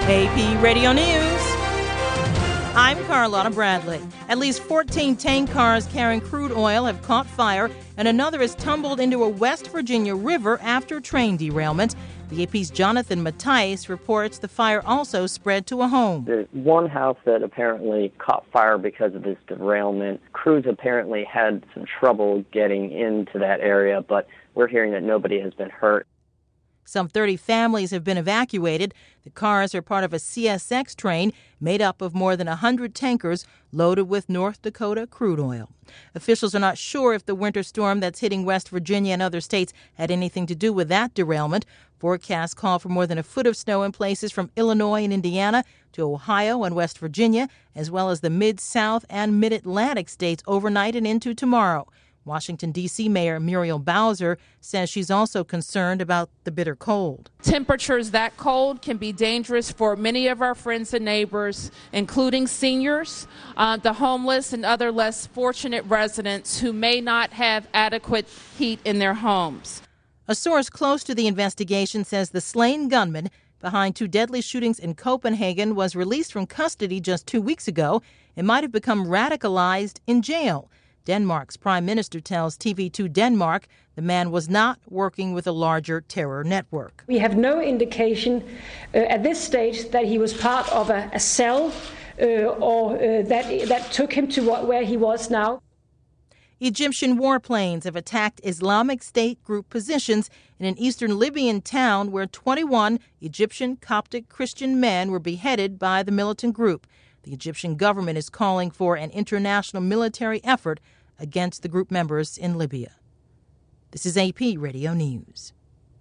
AP Radio News. I'm Carlotta Bradley. At least 14 tank cars carrying crude oil have caught fire, and another has tumbled into a West Virginia river after train derailment. The AP's Jonathan Matthijs reports the fire also spread to a home. There's one house that apparently caught fire because of this derailment. Crews apparently had some trouble getting into that area, but we're hearing that nobody has been hurt. Some 30 families have been evacuated. The cars are part of a CSX train made up of more than 100 tankers loaded with North Dakota crude oil. Officials are not sure if the winter storm that's hitting West Virginia and other states had anything to do with that derailment. Forecasts call for more than a foot of snow in places from Illinois and Indiana to Ohio and West Virginia, as well as the Mid-South and Mid-Atlantic states overnight and into tomorrow. Washington, D.C. Mayor Muriel Bowser says she's also concerned about the bitter cold. Temperatures that cold can be dangerous for many of our friends and neighbors, including seniors, the homeless, and other less fortunate residents who may not have adequate heat in their homes. A source close to the investigation says the slain gunman behind two deadly shootings in Copenhagen was released from custody just 2 weeks ago and might have become radicalized in jail. Denmark's prime minister tells TV2 Denmark the man was not working with a larger terror network. We have no indication at this stage that he was part of a cell or that took him to where he was now. Egyptian warplanes have attacked Islamic State group positions in an eastern Libyan town where 21 Egyptian Coptic Christian men were beheaded by the militant group. The Egyptian government is calling for an international military effort against the group members in Libya. This is AP Radio News.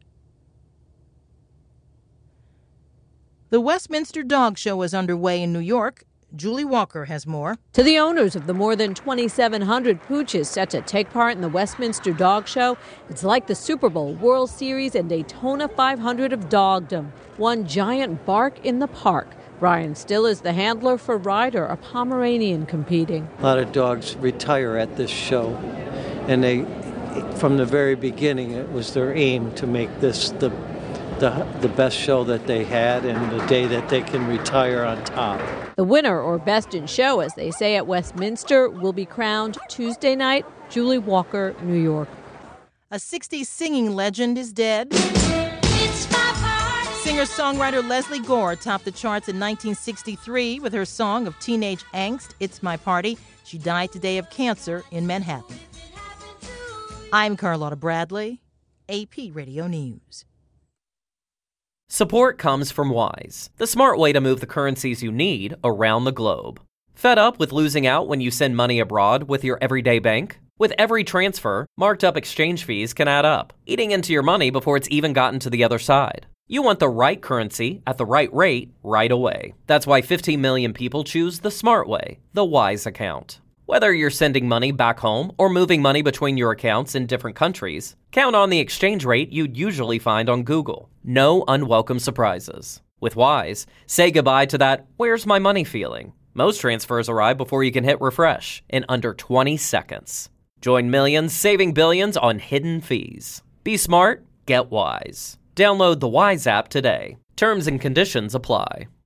The Westminster Dog Show is underway in New York. Julie Walker has more. To the owners of the more than 2,700 pooches set to take part in the Westminster Dog Show, it's like the Super Bowl, World Series, and Daytona 500 of dogdom. One giant bark in the park. Brian Still is the handler for Ryder, a Pomeranian competing. A lot of dogs retire at this show, and they, from the very beginning, it was their aim to make this the best show that they had and the day that they can retire on top. The winner, or best in show, as they say at Westminster, will be crowned Tuesday night. Julie Walker, New York. A 60s singing legend is dead. Singer-songwriter Leslie Gore topped the charts in 1963 with her song of teenage angst, It's My Party. She died today of cancer in Manhattan. I'm Carlotta Bradley, AP Radio News. Support comes from Wise, the smart way to move the currencies you need around the globe. Fed up with losing out when you send money abroad with your everyday bank? With every transfer, marked up exchange fees can add up, eating into your money before it's even gotten to the other side. You want the right currency at the right rate right away. That's why 15 million people choose the smart way, the Wise account. Whether you're sending money back home or moving money between your accounts in different countries, count on the exchange rate you'd usually find on Google. No unwelcome surprises. With Wise, say goodbye to that "where's my money" feeling. Most transfers arrive before you can hit refresh in under 20 seconds. Join millions saving billions on hidden fees. Be smart, get Wise. Download the Wise app today. Terms and conditions apply.